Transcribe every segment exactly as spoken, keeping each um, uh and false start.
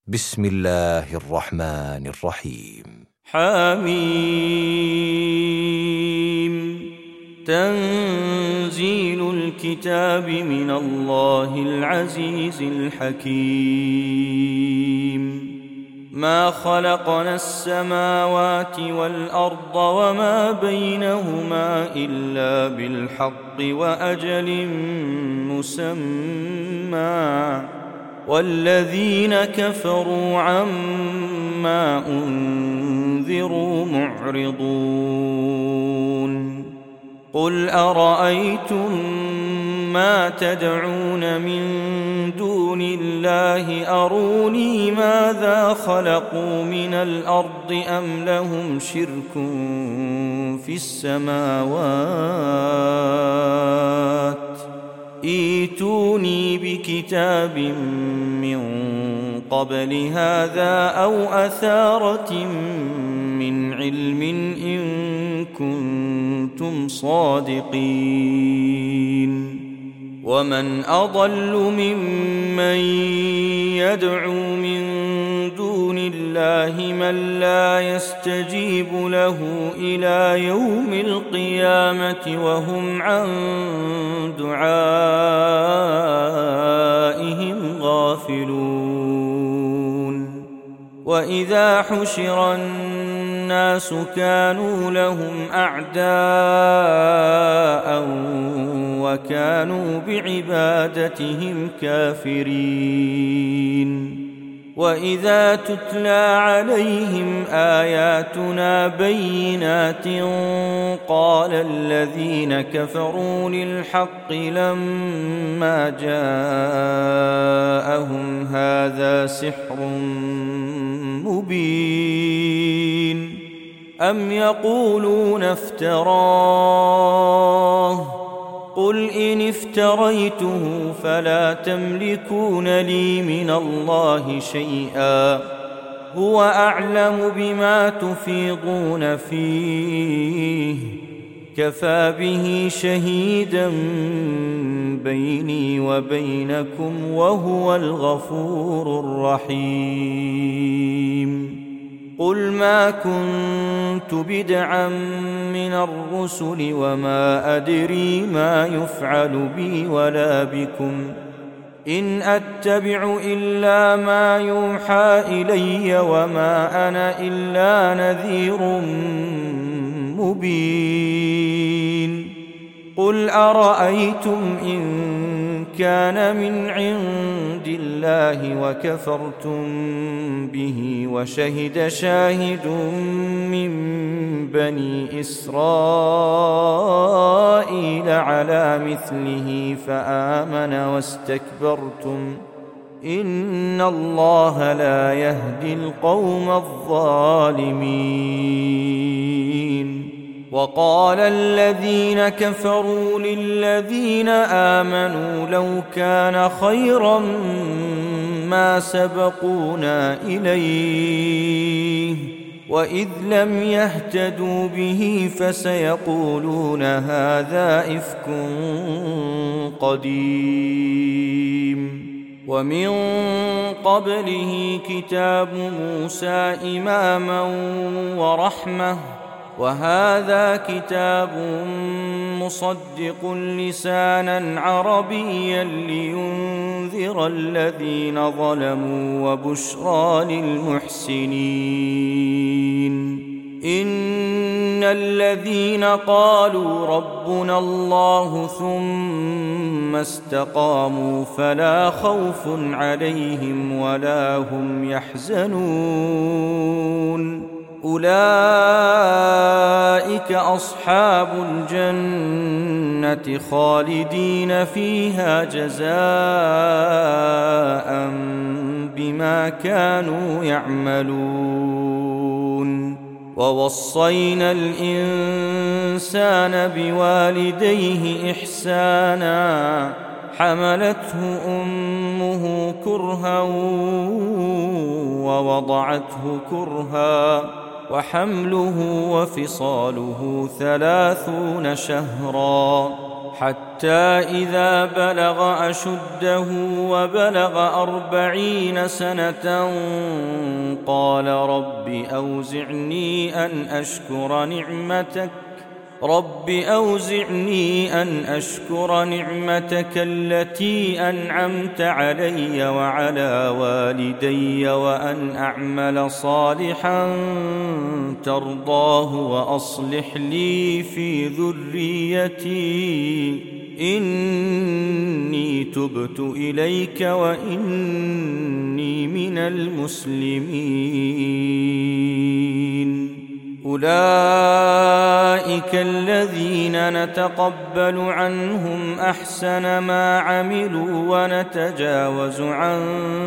بسم الله الرحمن الرحيم. حميم. تنزيل الكتاب من الله العزيز الحكيم. ما خلقنا السماوات والأرض وما بينهما إلا بالحق وأجل مسمى، والذين كفروا عما أنذروا معرضون. قل أرأيتم ما تدعون من دون الله أروني ماذا خلقوا من الأرض أم لهم شرك في السماوات؟ ائتوني بكتاب من قبل هذا أو أثارة من علم إن كنتم صادقين. ومن أضل ممن يدعو من دون الله من لا يستجيب له إلى يوم القيامة وهم عن دعائهم غافلون. وإذا حشر الناس كانوا لهم أعداء وكانوا بعبادتهم كافرين. وإذا تتلى عليهم آياتنا بينات قال الذين كفروا للحق لما جاءهم هذا سحر مبين. أم يقولون افتراه؟ قل إن افتريته فلا تملكون لي من الله شيئا، هو أعلم بما تفيضون فيه، كفى به شهيدا بيني وبينكم وهو الغفور الرحيم. قل ما كنت بدعا من الرسل وما أدري ما يفعل بي ولا بكم، إن أتبع إلا ما يوحى إلي وما أنا إلا نذير مبين. قل أرأيتم إن كان من عند الله وكفرتم به وشهد شاهد من بني إسرائيل على مثله فآمن واستكبرتم إن الله لا يهدي القوم الظالمين. وقال الذين كفروا للذين آمنوا لو كان خيرا ما سبقونا إليه، وإذ لم يهتدوا به فسيقولون هذا إفك قديم. ومن قبله كتاب موسى إماما ورحمة، وهذا كتاب مصدق لسانا عربيا لينذر الذين ظلموا وبشرى للمحسنين. إن الذين قالوا ربنا الله ثم استقاموا فلا خوف عليهم ولا هم يحزنون، أولئك أصحاب الجنة خالدين فيها جزاء بما كانوا يعملون. ووصينا الإنسان بوالديه إحسانا، حملته أمه كرها ووضعته كرها، وحمله وفصاله ثلاثون شهرا، حتى حتى إذا بلغ أشده وبلغ أربعين سنة قال رب أوزعني أن أشكر نعمتك رب أوزعني أن أشكر نعمتك التي أنعمت علي وعلى والدي وأن أعمل صالحا ترضاه وأصلح لي في ذريتي إني تبت إليك وإني من المسلمين. أولئك الذين نتقبل عنهم أحسن ما عملوا ونتجاوز عن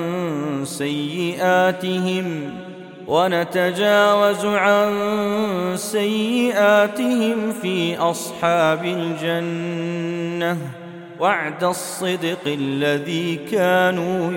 سيئاتهم ونتجاوز عن سيئاتهم في أصحاب الجنة وعد الصدق الذي كانوا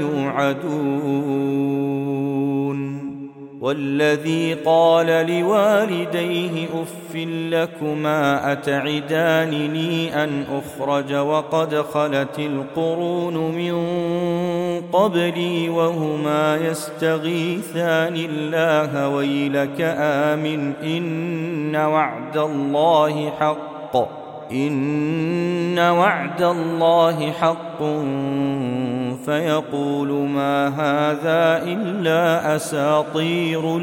يوعدون. والذي قال لوالديه أف لكما أتعدانني أن أخرج وقد خلت القرون من قبلي وهما يستغيثان الله ويلك آمن إن وعد الله حق إن وعد الله حق فيقول ما هذا إلا أساطير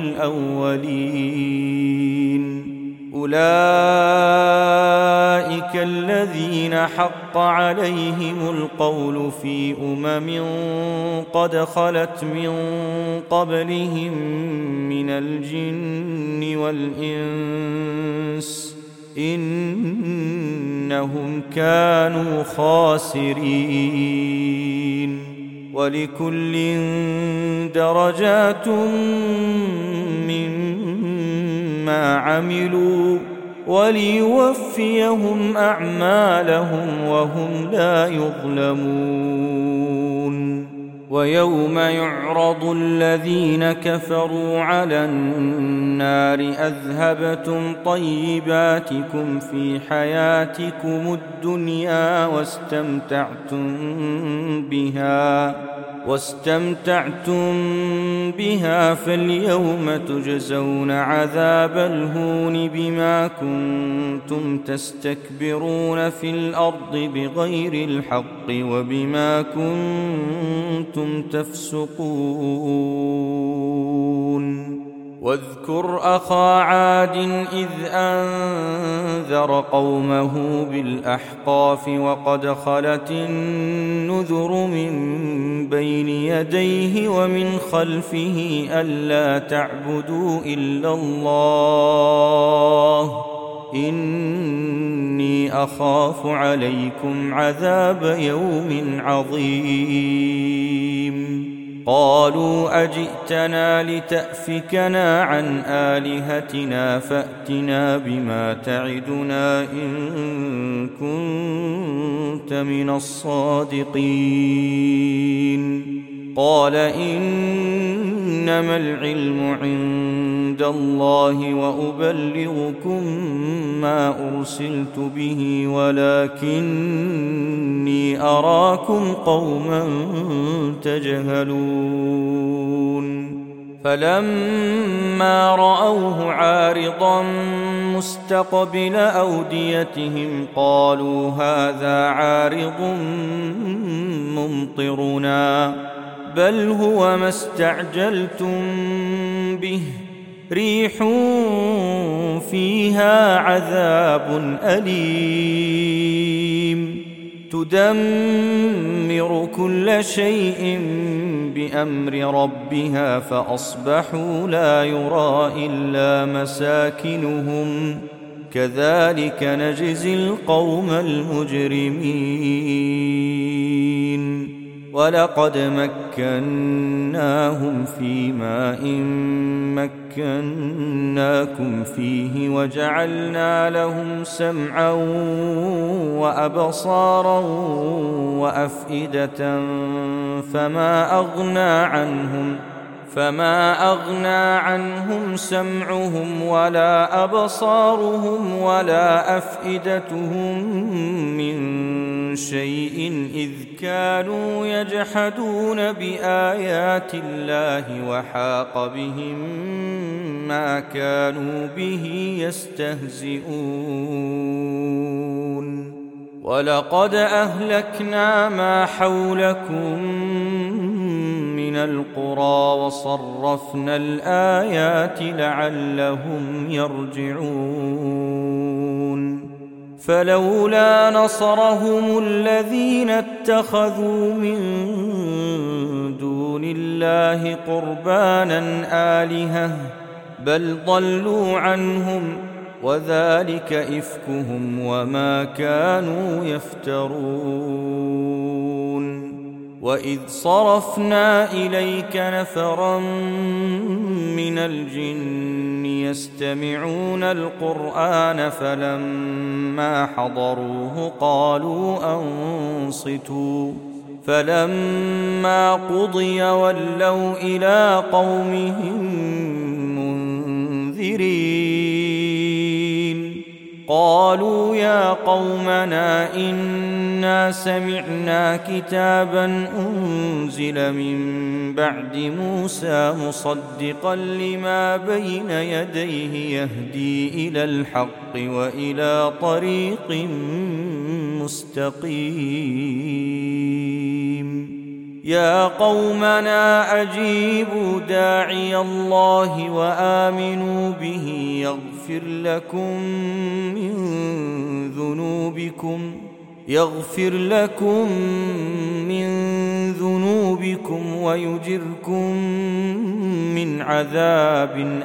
الأولين. أولئك الذين حق عليهم القول في أمم قد خلت من قبلهم من الجن والإنس إنهم كانوا خاسرين. ولكل درجات مما عملوا وليوفيهم أعمالهم وهم لا يظلمون. ويوم يعرض الذين كفروا على النار أذهبتم طيباتكم في حياتكم الدنيا واستمتعتم بها واستمتعتم بها فاليوم تجزون عذاب الهون بما كنتم تستكبرون في الأرض بغير الحق وبما كنتم تفسقون. واذكر أخا عاد إذ أنذر قومه بالأحقاف وقد خلت النذر من بين يديه ومن خلفه ألا تعبدوا إلا الله إني أخاف عليكم عذاب يوم عظيم. قالوا أجئتنا لتأفكنا عن آلهتنا فأتنا بما تعدنا إن كنت من الصادقين. قال إنما العلم عند الله وأبلغكم ما أرسلت به ولكني أراكم قوما تجهلون. فلما رأوه عارضا مستقبل أوديتهم قالوا هذا عارض ممطرنا بل هو ما استعجلتم به ريح فيها عذاب أليم تدمر كل شيء بأمر ربها فأصبحوا لا يرى إلا مساكنهم كذلك نجزي القوم المجرمين. ولقد مكناهم في ماء مكناكم فيه وجعلنا لهم سمعا وأبصارا وأفئدة فما أغنى عنهم فما أغنى عنهم سمعهم ولا أبصارهم ولا أفئدتهم من شيء إذ كانوا يجحدون بآيات الله وحاق بهم ما كانوا به يستهزئون ولقد أهلكنا ما حولكم من القرى وصرفنا الآيات لعلهم يرجعون فلولا نصرهم الذين اتخذوا من دون الله قربانا آلهة بل ضلوا عنهم وذلك إفكهم وما كانوا يفترون وإذ صرفنا إليك نفرا من الجن يستمعون القرآن فلما حضروه قالوا أنصتوا فلما قضي ولوا إلى قومهم منذرين قالوا يا قومنا إنا سمعنا كتابا أنزل من بعد موسى مصدقا لما بين يديه يهدي إلى الحق وإلى طريق مستقيم يا قومنا أجيبوا داعي الله وآمنوا به يغفر لكم من ذنوبكم يغفر لكم من ذنوبكم ويجركم من عذاب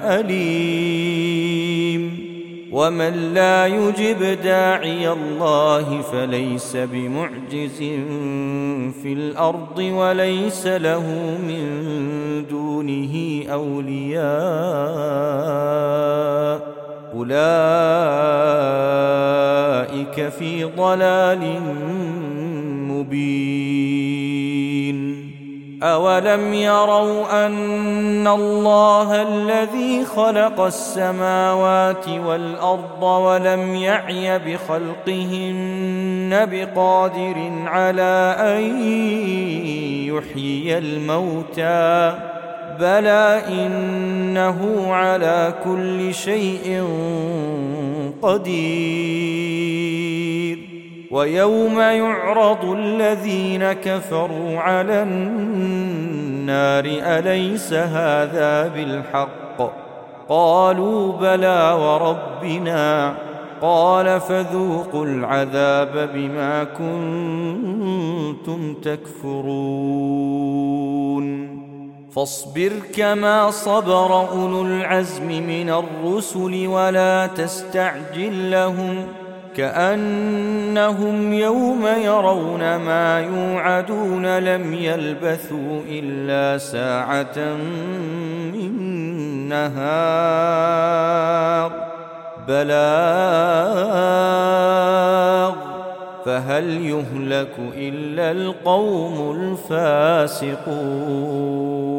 أليم ومن لا يجب داعي الله فليس بمعجز في الأرض وليس له من دونه أولياء أولئك في ضلال مبين أولم يروا أن الله الذي خلق السماوات والأرض ولم يعي بخلقهن بقادر على أن يحيي الموتى بلى إنه على كل شيء قدير ويوم يعرض الذين كفروا على النار أليس هذا بالحق قالوا بلى وربنا قال فذوقوا العذاب بما كنتم تكفرون فاصبر كما صبر أولو العزم من الرسل ولا تستعجل لهم كأنهم يوم يرون ما يوعدون لم يلبثوا إلا ساعة من نهار بلاغ فهل يهلك إلا القوم الفاسقون